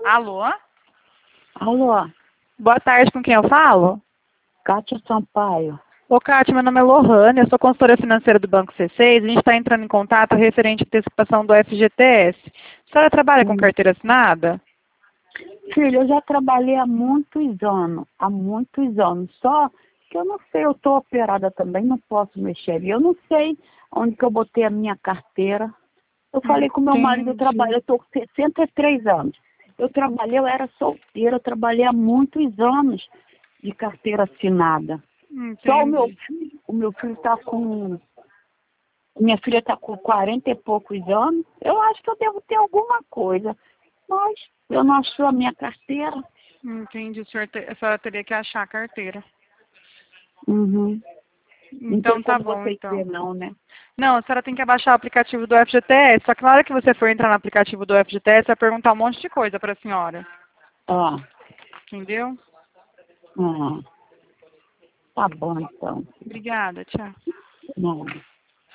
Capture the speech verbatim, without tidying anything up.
Alô? Alô, Boa tarde, com quem eu falo? Kátia Sampaio. Ô, Kátia, meu nome é Lohane, eu sou consultora financeira do Banco C seis. A gente está entrando em contato referente à antecipação do F G T S. A senhora trabalha com Hum. carteira assinada? Filho, eu já trabalhei há muitos anos, há muitos anos. Só que eu não sei, eu estou operada também, não posso mexer ali. Eu não sei onde que eu botei a minha carteira. Eu falei com meu marido, eu Entendi. trabalho, eu estou com sessenta e três anos. Eu trabalhei, eu era solteira, eu trabalhei há muitos anos de carteira assinada. Só o meu Entendi. filho, o meu filho está com. Minha filha está com quarenta e poucos anos. Eu acho que eu devo ter alguma coisa. Mas eu não achei a minha carteira. Entendi, o senhor te- a senhora teria que achar a carteira. Uhum. Não Então tem tá como bom, vocês então. ver não, né? Não, a senhora tem que abaixar o aplicativo do F G T S, só que na hora que você for entrar no aplicativo do F G T S, vai perguntar um monte de coisa para a senhora. Ah, Entendeu? ah. Tá bom então. Obrigada, tchau. Não.